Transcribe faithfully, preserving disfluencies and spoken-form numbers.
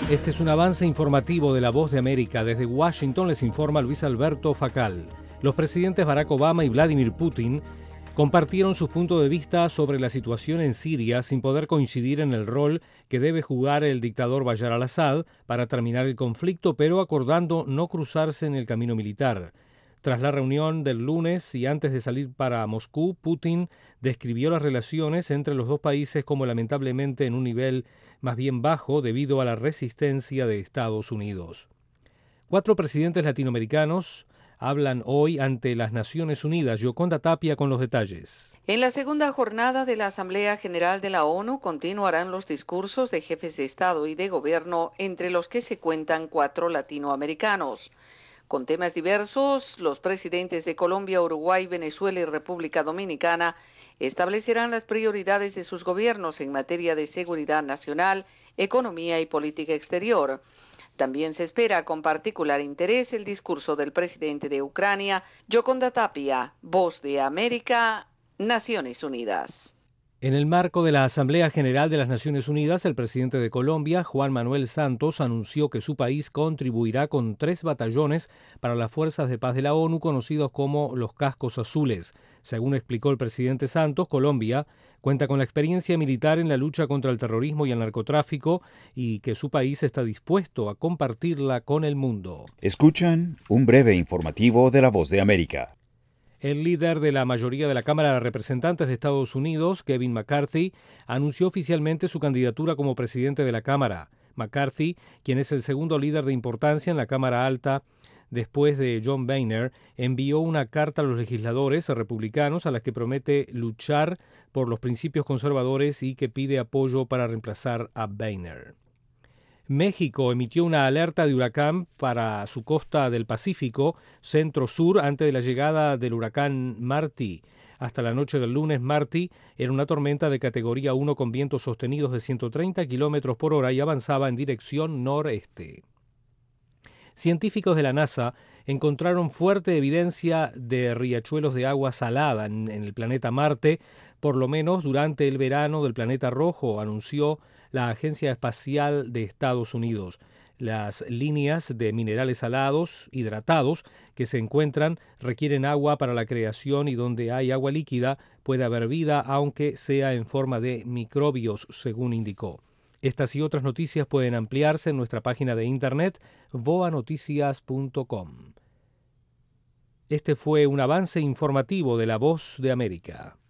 Este es un avance informativo de La Voz de América. Desde Washington les informa Luis Alberto Facal. Los presidentes Barack Obama y Vladimir Putin compartieron sus puntos de vista sobre la situación en Siria sin poder coincidir en el rol que debe jugar el dictador Bashar al-Assad para terminar el conflicto, pero acordando no cruzarse en el camino militar. Tras la reunión del lunes y antes de salir para Moscú, Putin describió las relaciones entre los dos países como lamentablemente en un nivel más bien bajo debido a la resistencia de Estados Unidos. Cuatro presidentes latinoamericanos hablan hoy ante las Naciones Unidas. Yoconda Tapia con los detalles. En la segunda jornada de la Asamblea General de la ONU continuarán los discursos de jefes de Estado y de Gobierno, entre los que se cuentan cuatro latinoamericanos. Con temas diversos, los presidentes de Colombia, Uruguay, Venezuela y República Dominicana establecerán las prioridades de sus gobiernos en materia de seguridad nacional, economía y política exterior. También se espera con particular interés el discurso del presidente de Ucrania, Yoconda Tapia, Voz de América, Naciones Unidas. En el marco de la Asamblea General de las Naciones Unidas, el presidente de Colombia, Juan Manuel Santos, anunció que su país contribuirá con tres batallones para las fuerzas de paz de la ONU, conocidos como los Cascos Azules. Según explicó el presidente Santos, Colombia cuenta con la experiencia militar en la lucha contra el terrorismo y el narcotráfico y que su país está dispuesto a compartirla con el mundo. Escuchan un breve informativo de La Voz de América. El líder de la mayoría de la Cámara de Representantes de Estados Unidos, Kevin McCarthy, anunció oficialmente su candidatura como presidente de la Cámara. McCarthy, quien es el segundo líder de importancia en la Cámara Alta después de John Boehner, envió una carta a los legisladores republicanos a las que promete luchar por los principios conservadores y que pide apoyo para reemplazar a Boehner. México emitió una alerta de huracán para su costa del Pacífico centro-sur antes de la llegada del huracán Marty. Hasta la noche del lunes, Marty era una tormenta de categoría uno con vientos sostenidos de ciento treinta kilómetros por hora y avanzaba en dirección noreste. Científicos de la NASA encontraron fuerte evidencia de riachuelos de agua salada en, en el planeta Marte, por lo menos durante el verano del planeta rojo, anunció la Agencia Espacial de Estados Unidos. Las líneas de minerales salados, hidratados, que se encuentran requieren agua para la creación y donde hay agua líquida puede haber vida, aunque sea en forma de microbios, según indicó. Estas y otras noticias pueden ampliarse en nuestra página de internet voa noticias punto com. Este fue un avance informativo de La Voz de América.